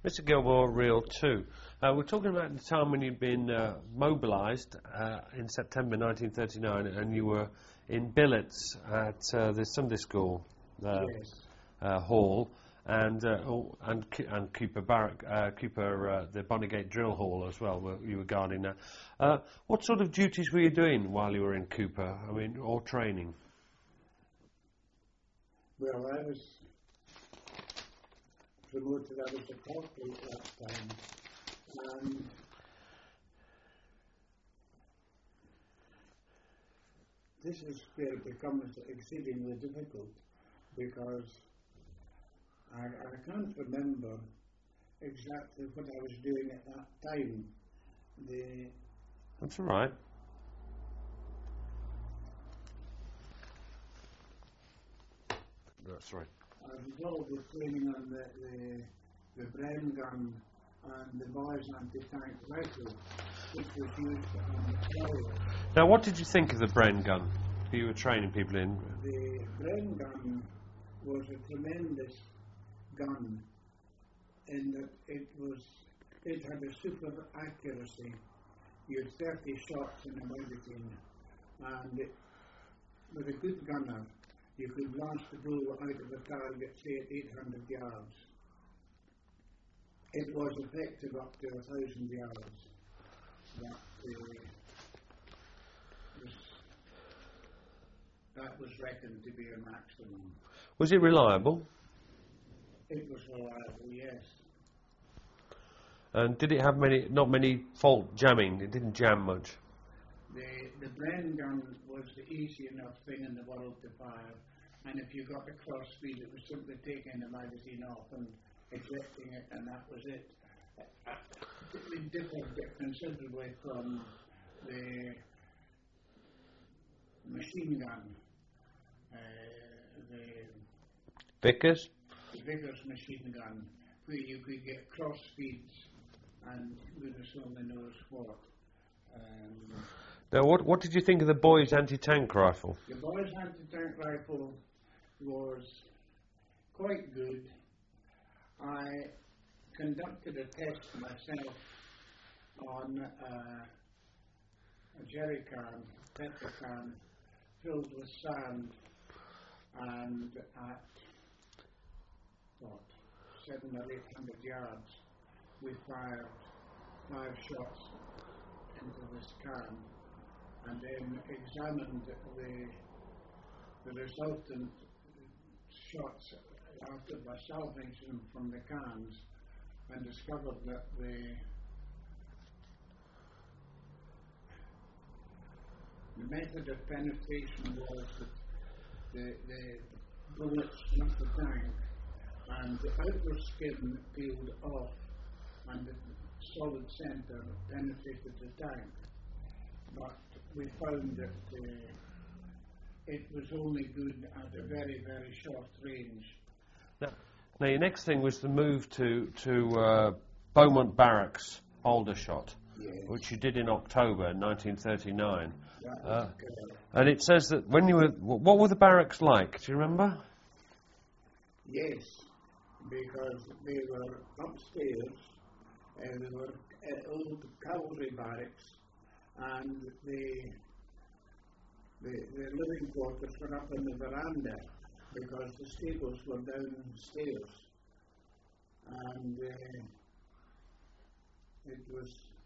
Mr. Gilmore, Reel 2. We're talking about the time when you'd been mobilised in September 1939 and you were in billets at the Sunday School Yes. hall and Cooper Barrack, the Bonnygate Drill Hall as well, where you were guarding that. What sort of duties were you doing while you were in Cooper, or training? Well, I was promoted. I was a corporal at that time, and this is where it becomes exceedingly difficult because I can't remember exactly what I was doing at that time. That's all right. That's right. I was involved with training on the Bren gun and the Boys anti-tank rifle, which was used on the Flyer. Now, what did you think of the Bren gun you were training people in? The Bren gun was a tremendous gun in that it had a super accuracy. You had 30 shots in a magazine, and with a good gunner, you could blast the bull out of the target, say at 800 yards. It was effective up to 1,000 yards. That was reckoned to be a maximum. Was it reliable? It was reliable, yes. And did it have not many fault jamming? It didn't jam much. The Bren gun was the easy enough thing in the world to fire, and if you got the cross feed, it was simply taking the magazine off and ejecting it, and that was it. It differed considerably from the machine gun, the Vickers? The Vickers machine gun, where you could get cross feeds and goodness only knows what. Now, what did you think of the Boys anti-tank rifle? The Boys anti-tank rifle was quite good. I conducted a test myself on a jerry can, petrol can, filled with sand, and at 700 or 800 yards, we fired 5 shots into this can, and then examined the resultant shots after by salvaging them from the cans, and discovered that the method of penetration was that the bullets struck the tank and the outer skin peeled off and the solid centre penetrated the tank. But we found that it was only good at a very, very short range. Now your next thing was the move to Beaumont Barracks, Aldershot, yes, which you did in October 1939. That And it says that when you were, what were the barracks like? Do you remember? yes, because they were upstairs, they were old cavalry barracks, and the living quarters were up in the veranda because the stables were downstairs, and it was.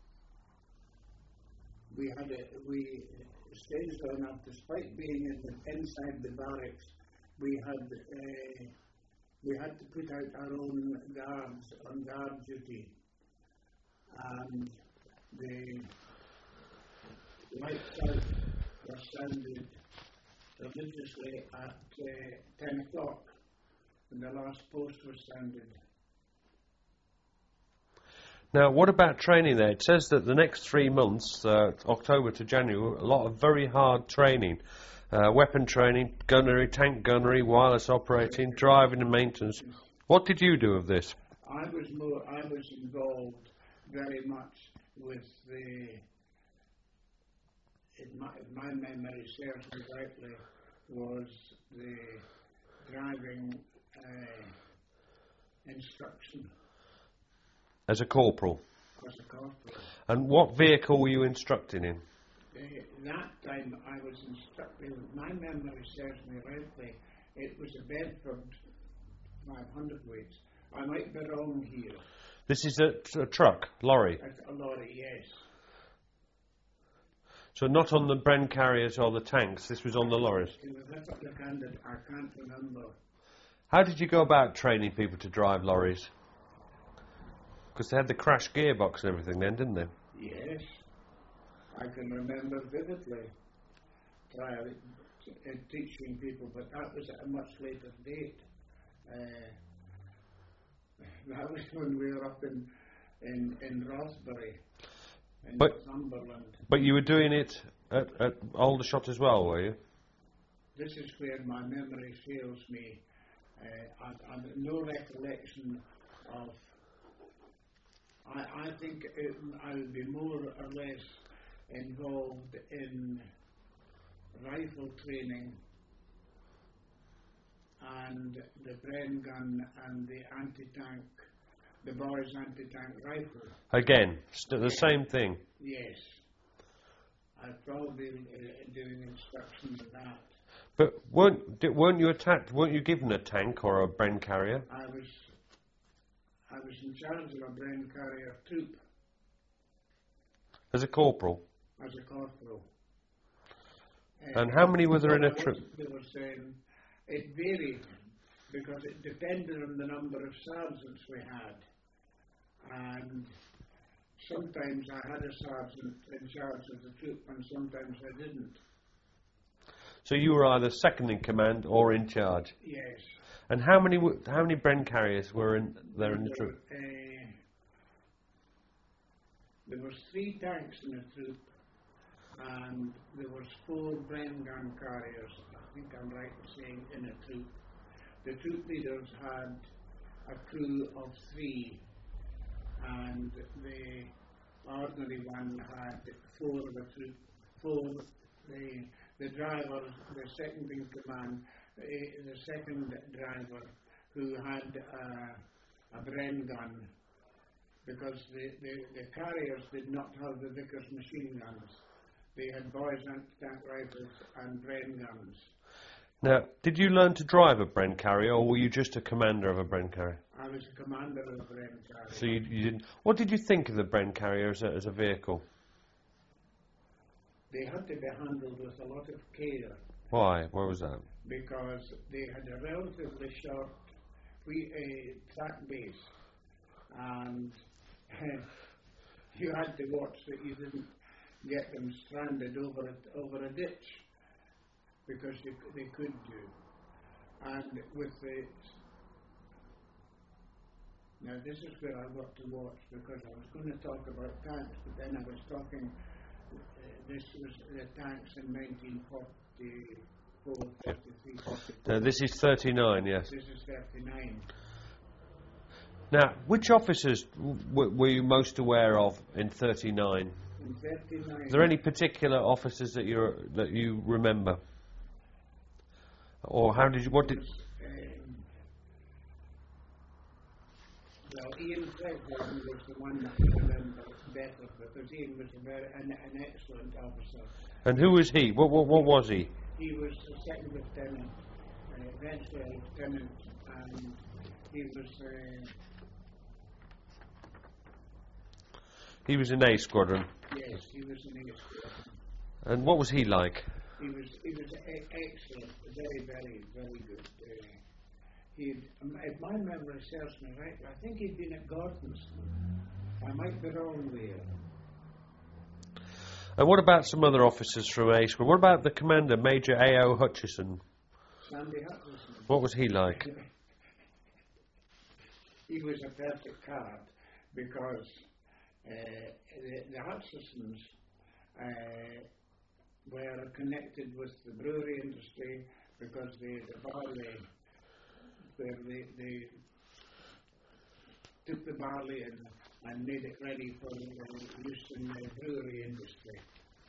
We strangely enough, despite being inside the barracks, we had to put out our own guards on guard duty, and the lights out were sounded religiously at 10 o'clock when the last post was sounded. Now, what about training there? It says that the next 3 months, October to January, were a lot of very hard training. Weapon training, gunnery, tank gunnery, wireless operating, driving and maintenance. What did you do of this? I was involved very much with if my memory serves me rightly, was the driving instruction. As a corporal. as a corporal. And what vehicle were you instructing in? That time I was instructing, my memory serves me rightly, it was a Bedford 500 weights. I might be wrong here. This is a truck, lorry. A lorry, yes. So not on the Bren carriers or the tanks, this was on the lorries. To be perfectly candid, I can't remember. How did you go about training people to drive lorries? Because they had the crash gearbox and everything then, didn't they? Yes, I can remember vividly teaching people, but that was at a much later date. That was when we were up in Rothbury, in Northumberland. But you were doing it at Aldershot as well, were you? This is where my memory fails me. I've no recollection of. I think I would be more or less involved in rifle training and the Bren gun and the anti-tank, the boys' anti-tank rifle. Again, the same thing. Yes, I'd probably doing instruction of that. But weren't you attacked? Weren't you given a tank or a Bren carrier? I was in charge of a Bren carrier troop. As a corporal? As a corporal. And how many were there in a troop? It varied because it depended on the number of sergeants we had. And sometimes I had a sergeant in charge of the troop and sometimes I didn't. So you were either second in command or in charge? Yes. And how many Bren carriers were there in the troop? There was 3 tanks in the troop, and there was 4 Bren gun carriers. I think I'm right in saying in a troop. The troop leaders had a crew of 3, and the ordinary one had 4 of the troop. 4. The driver, the second in command, the second driver, who had a Bren gun, because the carriers did not have the Vickers machine guns. They had boys' anti-tank rifles and Bren guns. Now, did you learn to drive a Bren carrier, or were you just a commander of a Bren carrier? I was a commander of a Bren carrier. So you didn't. What did you think of the Bren carrier as a vehicle? They had to be handled with a lot of care. Why? Why was that? Because they had a relatively short track base, and you had to watch that you didn't get them stranded over a ditch, because they could do. And with now this is where I got to watch, because I was going to talk about tanks, but then I was talking. This was the tanks in 1944, 43, 44. This is 39, yes. This is 39. Now, which officers were you most aware of in 39? In 39. Is there any particular officers that you remember? Or how did you? What did? Well, Ian Clegg was the one that I remember better, because Ian was an excellent officer. And who was he? What was he? He was a second lieutenant, eventually a lieutenant, and he was. He was in A Squadron. Yes, he was in A Squadron. And what was he like? He was excellent, very, very, very good. If my memory serves me right, I think he'd been at Gordon's. I might be wrong there. And what about some other officers from A Squadron? What about the commander, Major A.O. Hutchison? Sandy Hutchison. What was he like? He was a perfect card, because the Hutchisons were connected with the brewery industry, because the barley, where they took the barley and made it ready for use in the brewery industry.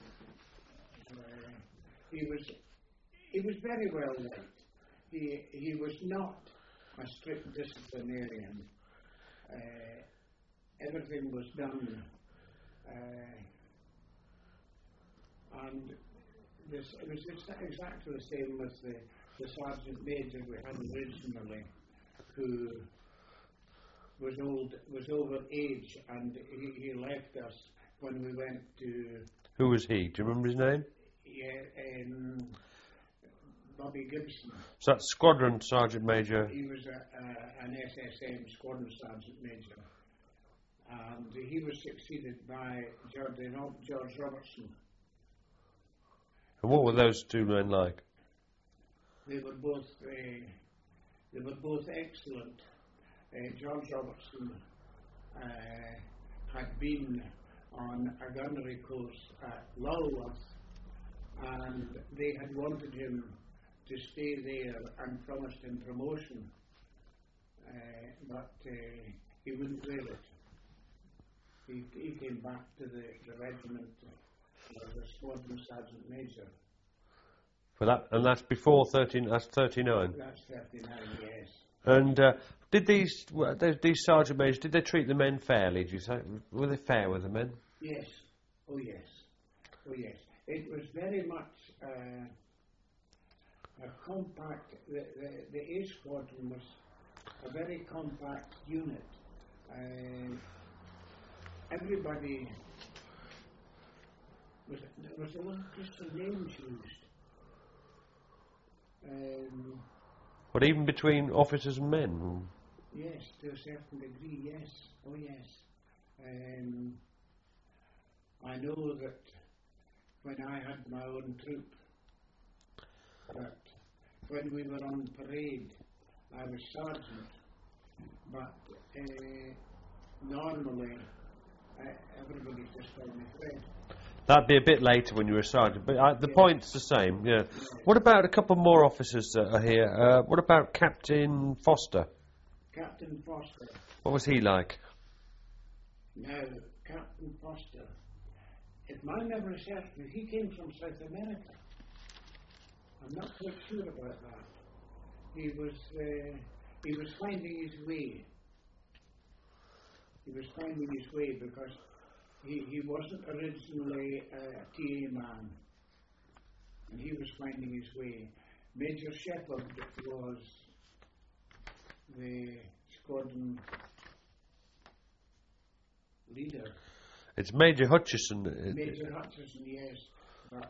He was very well liked. He was not a strict disciplinarian. everything was done, and it was exactly the same with the sergeant major we had originally, who was over age, and he left us when we went to. Who was he? Do you remember his name? Yeah, Bobby Gibson. So that's Squadron Sergeant Major. He was an SSM Squadron Sergeant Major, and he was succeeded by George Robertson. And what were those two men like? They were both excellent. George Robertson had been on a gunnery course at Lulworth, and they had wanted him to stay there and promised him promotion, but he wouldn't do it. He came back to the regiment as a Squadron Sergeant Major. For that, and that's before 13. That's 39. That's 39, yes. And did these sergeant majors, did they treat the men fairly? Do you say, were they fair with the men? Yes. Oh yes. Oh yes. It was very much a compact. The A Squadron was a very compact unit. Everybody there was a lot of Christian names used. But even between officers and men? Yes, to a certain degree, yes. Oh, yes. I know that when I had my own troop, that when we were on parade, I was sergeant, but normally everybody just called me Fred. That'd be a bit later when you were a sergeant, but the point's the same, yeah. What about a couple more officers that are here? What about Captain Foster? Captain Foster. What was he like? Now, Captain Foster, if my memory serves me, he came from South America. I'm not quite sure about that. He was finding his way. He was finding his way because he wasn't originally a TA man, and he was finding his way. Major Shepherd was the squadron leader. It's Major Hutchison. Major Hutchison, yes, but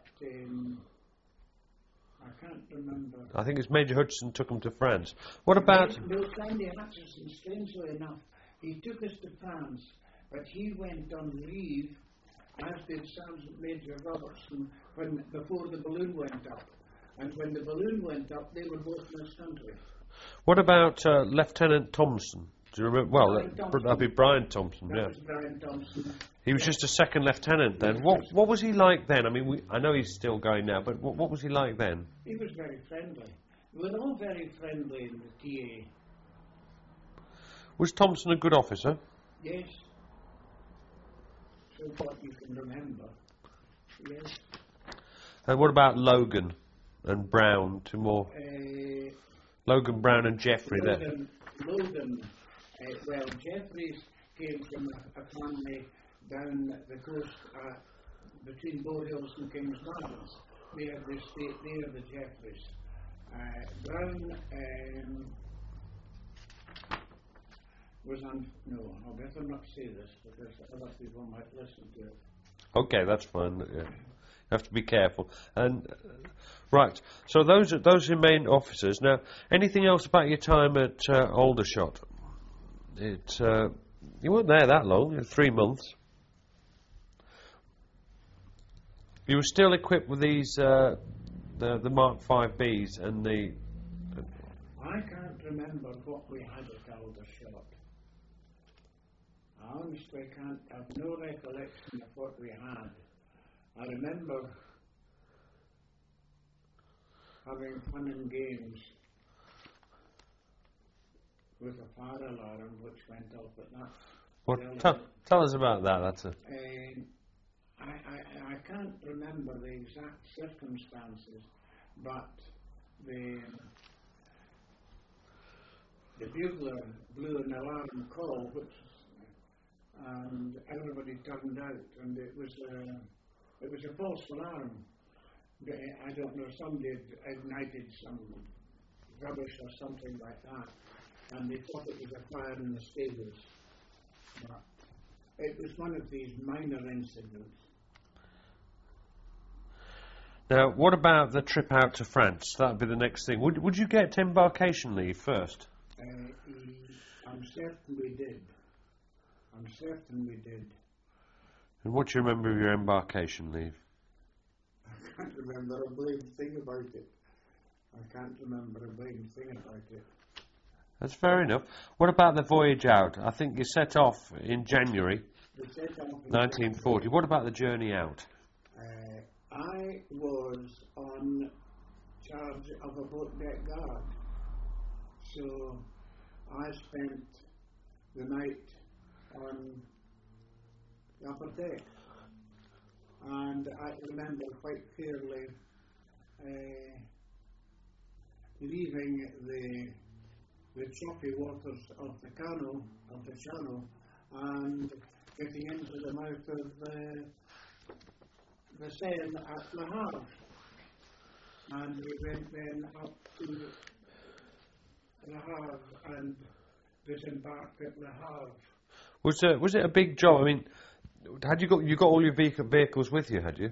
I can't remember. I think it's Major Hutchison took him to France. What about... No, Sandy Hutchison, strangely enough, he took us to France, but he went on leave, as did Sergeant Major Robertson, before the balloon went up. And when the balloon went up, they were both in this country. What about Lieutenant Thompson? Do you remember? Well, that'd be Brian Thompson, That was Brian Thompson. He was just a second lieutenant then. What was he like then? I mean, I know he's still going now, but what was he like then? He was very friendly. We were all very friendly in the TA. Was Thompson a good officer? Yes. So what you can remember. Yes. And what about Logan and Brown? Two more. Logan, Brown and Jeffrey there. Logan, well, Jeffreys came from a family down the coast between Bow Hills and King's Gardens. They had the estate there, the Jeffreys. Brown was on... No, I'll better not say this because other people might listen to it. Okay, that's fine. Yeah. You have to be careful. And right, so those are your main officers. Now, anything else about your time at Aldershot? You weren't there that long, 3 months. You were still equipped with these the Mark 5Bs and the... I can't remember what we had at Aldershot. I honestly can't have no recollection of what we had. I remember having fun and games with a fire alarm which went off at that. Tell us about that. That's it. I can't remember the exact circumstances, but the bugler blew an alarm call, which and everybody turned out, and it was a false alarm. I don't know, somebody had ignited some rubbish or something like that, and they thought it was a fire in the stables. But it was one of these minor incidents. Now, what about the trip out to France? That would be the next thing. Would you get embarkation leave first? I'm certain we did. And what do you remember of your embarkation leave? I can't remember a blame thing about it. That's fair enough. What about the voyage out? I think you set off in January 1940. What about the journey out? I was on charge of a boat deck guard, so I spent the night on the upper deck, and I remember quite clearly leaving the choppy waters of the channel, and getting into the mouth of the Seine at Le Havre, and we went then up to Le Havre and disembarked at Le Havre. Was it a big job? I mean, had you got all your vehicles with you? Had you?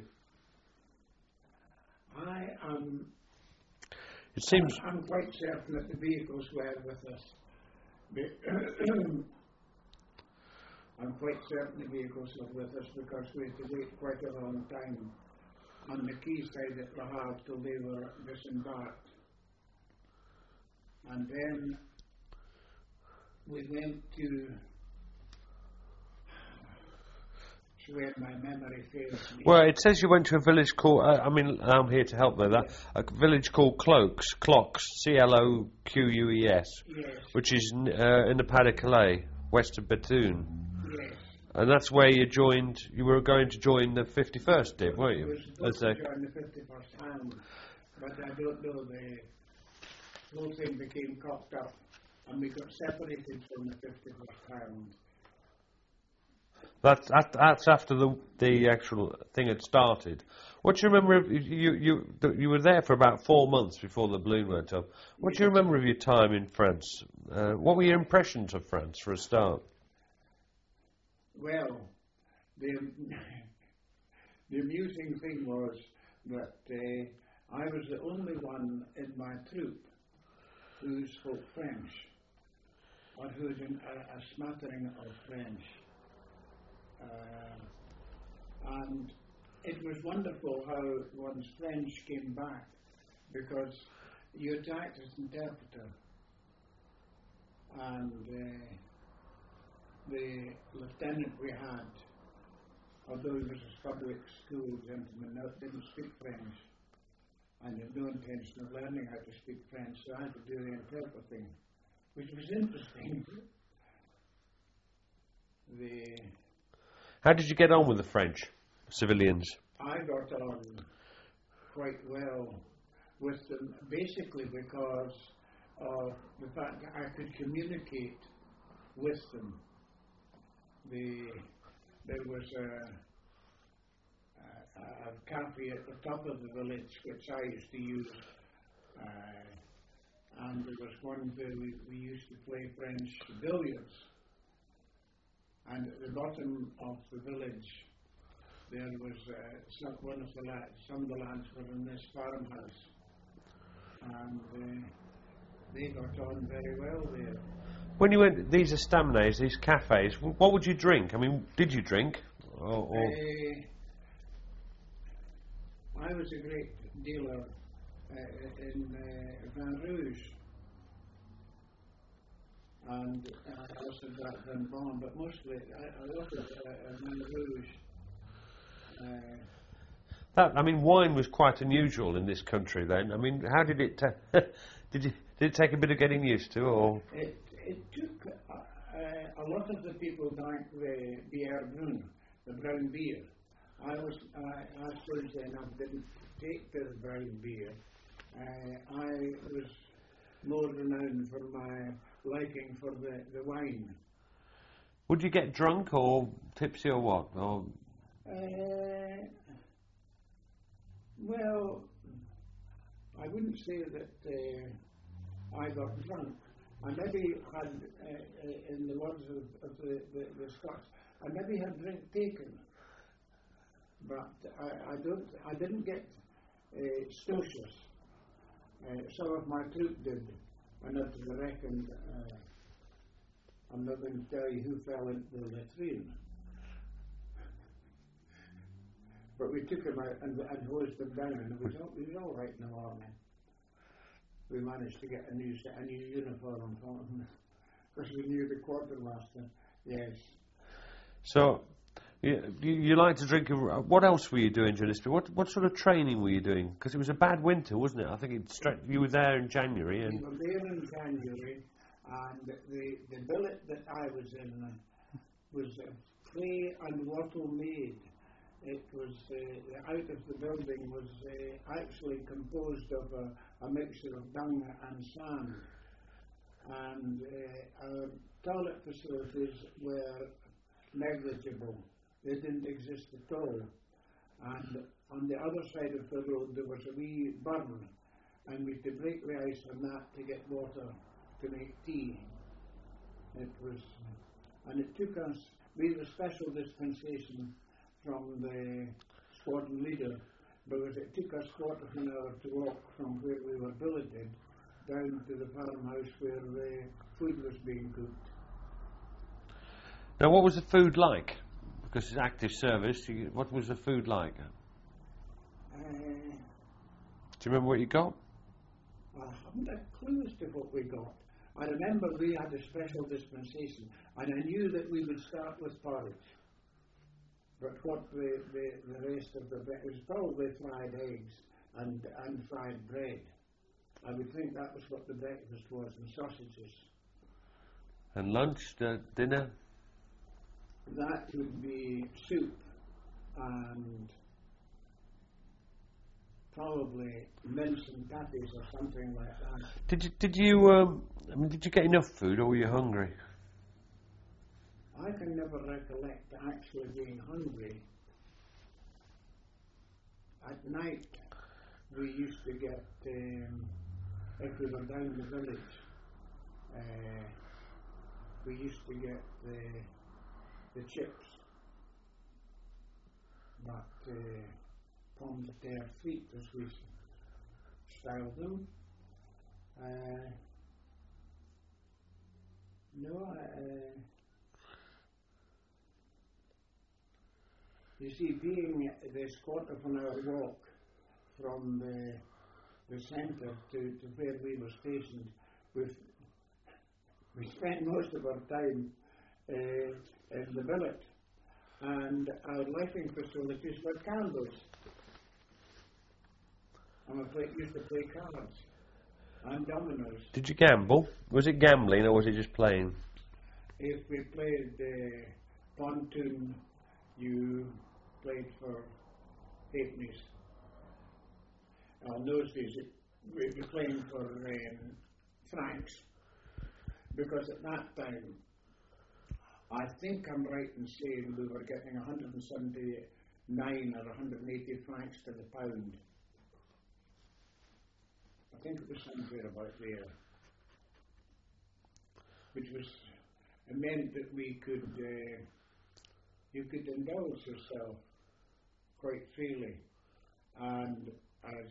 It seems. I'm quite certain that the vehicles were with us. I'm quite certain the vehicles were with us because we had to wait quite a long time on the quayside at Le Havre till they were disembarked. And then we went to where my memory fails me. Well, it says you went to a village called, I'm here to help there, a village called Cloques, Cloques, Yes. which is in the Pas de Calais, west of Bethune. Yes. And that's where you were going to join the 51st Div, weren't you? We were supposed to join the 51st Hand, but I don't know, the whole thing became cocked up, and we got separated from the 51st Hand. That's after the actual thing had started. What do you remember of you were there for about 4 months before the balloon went up. What do you remember of your time in France? What were your impressions of France for a start? Well, the amusing thing was that I was the only one in my troop who spoke French, or who was in a smattering of French. And it was wonderful how one's French came back, because you had to act as interpreter, and the lieutenant we had, although he was a public school gentleman, didn't speak French, and had no intention of learning how to speak French, so I had to do the interpreting, which was interesting. How did you get on with the French civilians? I got on quite well with them, basically because of the fact that I could communicate with them. There was a cafe at the top of the village which I used to use, and there was one where we used to play French billiards. And at the bottom of the village, there was some of the lads were in this farmhouse, and they got on very well there. When you went these estaminets, these cafes, what would you drink? I mean, did you drink? I was a great dealer in Vin Rouge. And I also got Vin Blanc, but mostly I was at Vin Rouge. Wine was quite unusual in this country then. I mean, how did it did it take a bit of getting used to, or? It took a lot of the people drank the Bière Brune, the brown beer. I strangely enough didn't take the brown beer. I was more renowned for my liking for the wine. Would you get drunk or tipsy or what? Or Well, I wouldn't say that I got drunk. I maybe had, in the words of the Scots, I maybe had drink taken, but I didn't get stocious. Some of my troop did, and I reckon I'm not going to tell you who fell into the latrine. But we took him out and hosed him down, and he was all right in the morning. We managed to get a new uniform for him because we knew the quartermaster. Yes. so, you like to drink. What else were you doing during this period? What sort of training were you doing? Because it was a bad winter, wasn't it? I think you were there in January. And we were there in January, and the billet that I was in was clay and wattle made. It was out of the building was actually composed of a mixture of dung and sand, and our toilet facilities were negligible. They didn't exist at all. And on the other side of the road there was a wee burn, and we had to break the ice on that to get water to make tea. It took us. We had a special dispensation from the squadron leader, because it took us quarter of an hour to walk from where we were billeted down to the farmhouse where the food was being cooked. Now, what was the food like? Because it's active service. What was the food like? Do you remember what you got? I haven't a clue as to what we got. I remember we had a special dispensation, and I knew that we would start with porridge. But what the rest of the bread was probably fried eggs and fried bread. I would think that was what the breakfast was, and sausages. And lunch, dinner? That would be soup and probably mince and patties or something like that. Did you get enough food, or were you hungry? I can never recollect actually being hungry. At night, we used to get, if we were down the village, we used to get the chips, but pommes de terre frites, as we styled them. You see, being this quarter of an hour walk from the centre to where we were stationed, we spent most of our time in the billet, and our lighting facilities were candles. And we used to play cards and dominoes. Did you gamble? Was it gambling, or was it just playing? If we played pontoon, you played for halfpennies. In those days, we'd be playing for francs, because at that time, I think I'm right in saying we were getting 179 or 180 francs to the pound. I think it was somewhere about there, which was, it meant that we could, you could indulge yourself quite freely. And as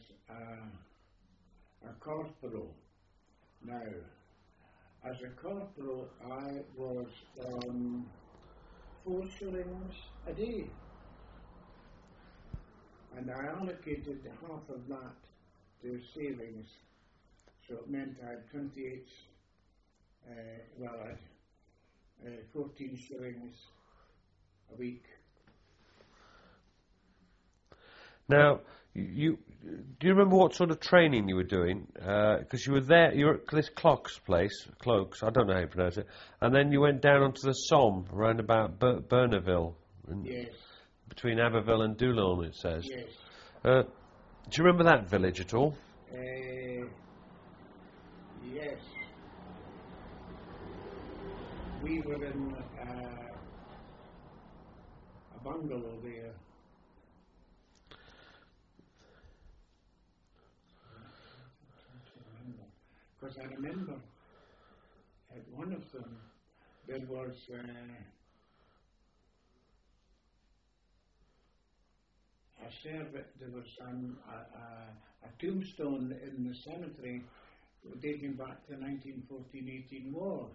a corporal, now, as a corporal, I was on 4 shillings a day, and I allocated half of that to savings, so it meant I had 28, I had 14 shillings a week. Now, do you remember what sort of training you were doing? Because you were there, you were at this Cloaks place, Cloaks, I don't know how you pronounce it, and then you went down onto the Somme, around about Bernaville. Yes. Between Abbeville and Doullens, it says. Yes. Do you remember that village at all? Yes. We were in bungalow there. Because I remember at one of them there was a service, there was a tombstone in the cemetery dating back to the 1914-18 war.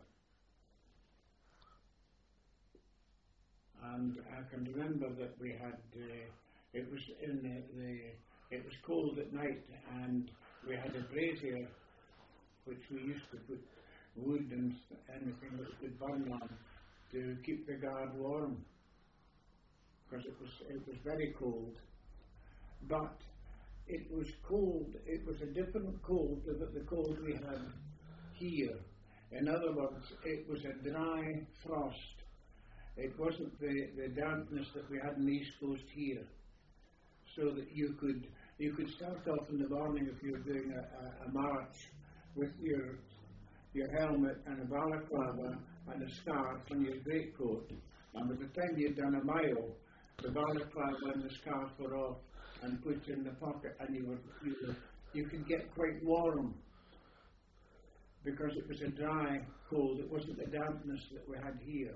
And I can remember that we had, it was it was cold at night, and we had a brazier which we used to put wood and anything that we could burn on to keep the guard warm, because it was very cold. But it was cold, it was a different cold to the cold we had here. In other words, it was a dry frost. It wasn't the dampness that we had in the East Coast here. So that you could start off in the morning if you were doing a march with your helmet and a balaclava and a scarf and your greatcoat. And by the time you'd done a mile, the balaclava and the scarf were off and put in the pocket, and you could get quite warm because it was a dry cold. It wasn't the dampness that we had here.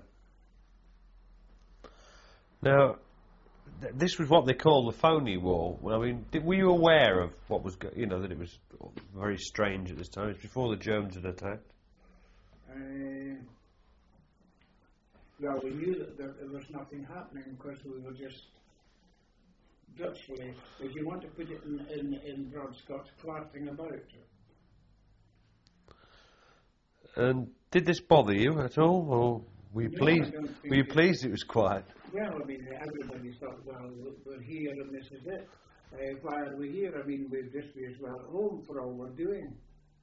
Now, this was what they call the phony war. Well, I mean, were you aware of what was, that it was very strange at this time? It was before the Germans had attacked. Well, we knew that there was nothing happening because we were just virtually, if you want to put it in broad Scots, clarting about. And did this bother you at all, or were you pleased? Were you pleased it was quiet? Well, I mean, everybody thought, well, we're here and this is it. Why are we here? I mean, we'd just be as well at home for all we're doing.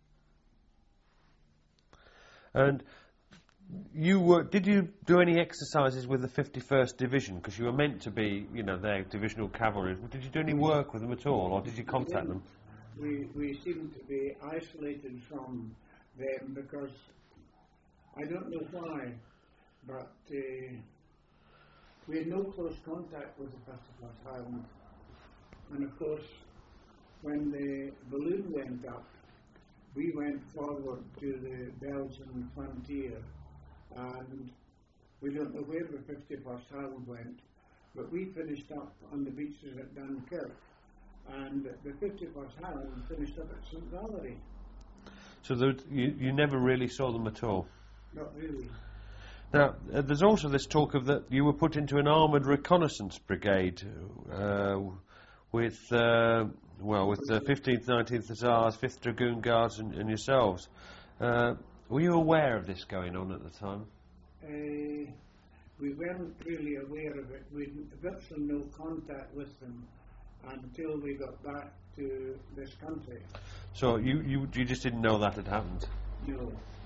And did you do any exercises with the 51st Division? Because you were meant to be, their divisional cavalry. Did you do any work with them at all, or did you contact them? We seemed to be isolated from them because, I don't know why, but we had no close contact with the 51st Highland. And of course, when the balloon went up, we went forward to the Belgian frontier, and we don't know where the 51st Highland went, but we finished up on the beaches at Dunkirk, and the 51st Highland finished up at St. Valery. So you never really saw them at all? Not really. Now, there's also this talk of that you were put into an armoured reconnaissance brigade with the 15th, 19th Hussars, 5th Dragoon Guards and yourselves. Were you aware of this going on at the time? We weren't really aware of it. We had virtually no contact with them until we got back to this country. So you just didn't know that had happened? No.